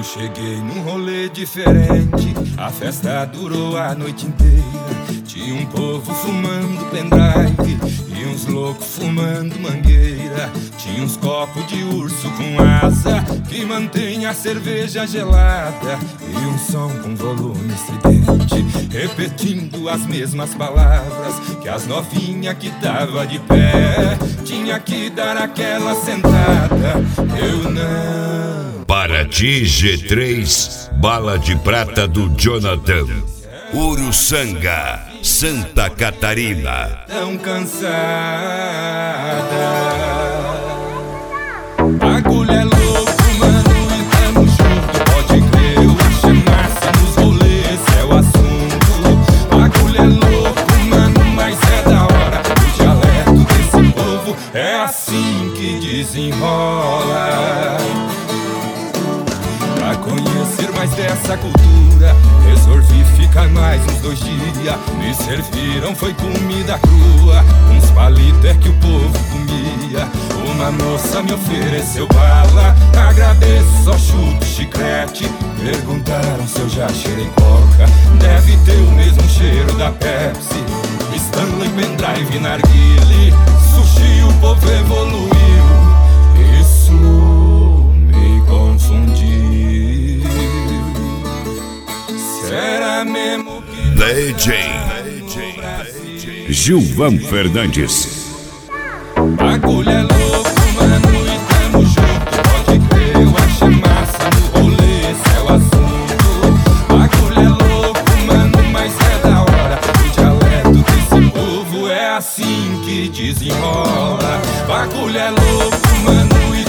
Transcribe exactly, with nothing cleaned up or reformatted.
cheguei num rolê diferente, a festa durou a noite inteira. Tinha um povo fumando pendrive e uns loucos fumando mangueira. Tinha uns copos de urso com asa que mantém a cerveja gelada, e um som com volume estridente, repetindo as mesmas palavras que as novinhas que tava de pé tinha que dar aquela sentada. Eu não. Para ti, G três, bala de prata do Jonathan, Uruçanga, Santa Catarina. Tão cansada, bagulho é louco, mano, e tamo junto. Pode crer, eu acho massa nos rolês, esse é o assunto. Bagulho é louco, mano, mas é da hora. O dialeto desse povo é assim que desenrola. Pra conhecer mais dessa cultura, resolvi ficar mais uns dois dias. Me serviram, foi comida crua, uns palitos é que o povo comia. Uma moça me ofereceu bala, agradeço, só chuto chiclete. Perguntaram se eu já cheirei coca, deve ter o mesmo cheiro da Pepsi. Stanley, pendrive, narguile, sushi, o povo evoluiu. Isso me confundiu. Será mesmo que D J Gilvan Fernandes. bagulho é louco, mano, e tamo junto. Pode crer, eu acho massa no rolê, esse é o assunto. Bagulho é louco, mano, mas é da hora. O dialeto desse povo é assim que desenrola. Bagulho é louco, mano, e